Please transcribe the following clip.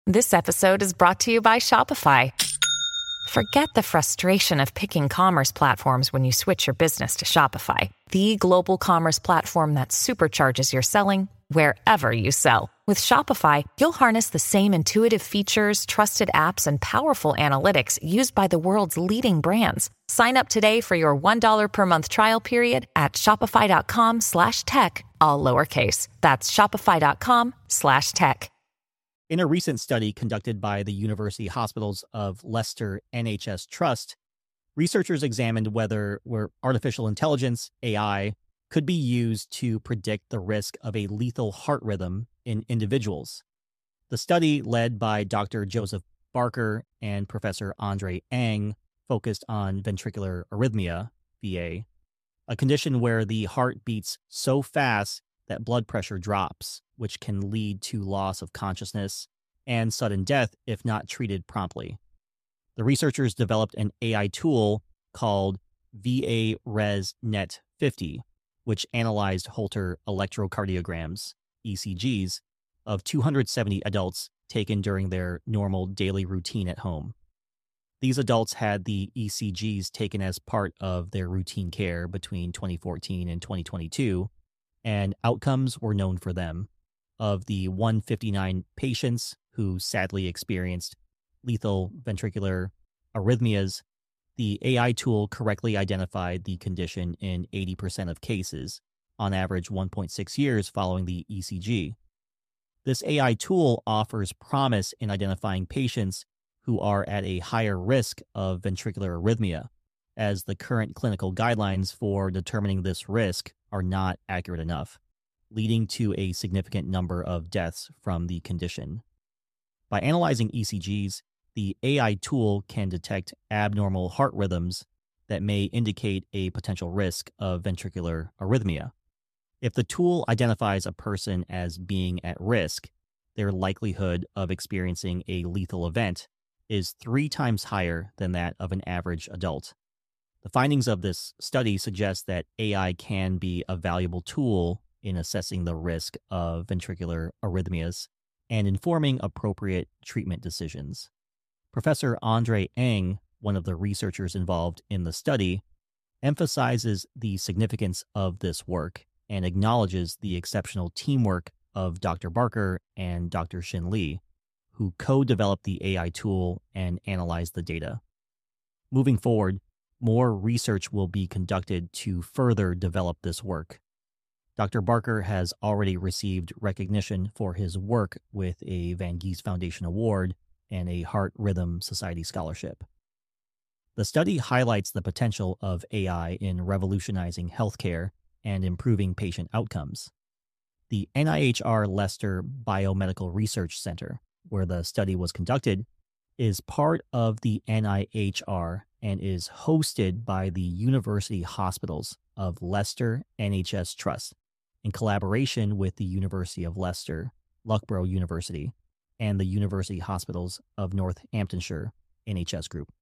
This episode is brought to you by Shopify. Forget the frustration of picking commerce platforms when you switch your business to Shopify, the global commerce platform that supercharges your selling wherever you sell. With Shopify, you'll harness the same intuitive features, trusted apps, and powerful analytics used by the world's leading brands. Sign up today for your $1 per month trial period at shopify.com/tech, all lowercase. That's shopify.com/tech. In a recent study conducted by the University Hospitals of Leicester NHS Trust, researchers examined whether artificial intelligence, AI, could be used to predict the risk of a lethal heart rhythm in individuals. The study, led by Dr. Joseph Barker and Professor Andre Ang, focused on ventricular arrhythmia, VA, a condition where the heart beats so fast that blood pressure drops, which can lead to loss of consciousness and sudden death if not treated promptly. The researchers developed an AI tool called VA-ResNet 50, which analyzed Holter electrocardiograms, ECGs, of 270 adults taken during their normal daily routine at home. These adults had the ECGs taken as part of their routine care between 2014 and 2022, and outcomes were known for them. Of the 159 patients who sadly experienced lethal ventricular arrhythmias, the AI tool correctly identified the condition in 80% of cases, on average 1.6 years following the ECG. This AI tool offers promise in identifying patients who are at a higher risk of ventricular arrhythmia, as the current clinical guidelines for determining this risk are not accurate enough, leading to a significant number of deaths from the condition. By analyzing ECGs, the AI tool can detect abnormal heart rhythms that may indicate a potential risk of ventricular arrhythmia. If the tool identifies a person as being at risk, their likelihood of experiencing a lethal event is 3 times higher than that of an average adult. The findings of this study suggest that AI can be a valuable tool in assessing the risk of ventricular arrhythmias and informing appropriate treatment decisions. Professor Andre Ang, one of the researchers involved in the study, emphasizes the significance of this work and acknowledges the exceptional teamwork of Dr. Barker and Dr. Xin Li, who co-developed the AI tool and analyzed the data. Moving forward, more research will be conducted to further develop this work. Dr. Barker has already received recognition for his work with a Van Gies Foundation Award and a Heart Rhythm Society Scholarship. The study highlights the potential of AI in revolutionizing healthcare and improving patient outcomes. The NIHR Leicester Biomedical Research Center, where the study was conducted, is part of the NIHR and is hosted by the University Hospitals of Leicester NHS Trust in collaboration with the University of Leicester, Loughborough University, and the University Hospitals of Northamptonshire NHS Group.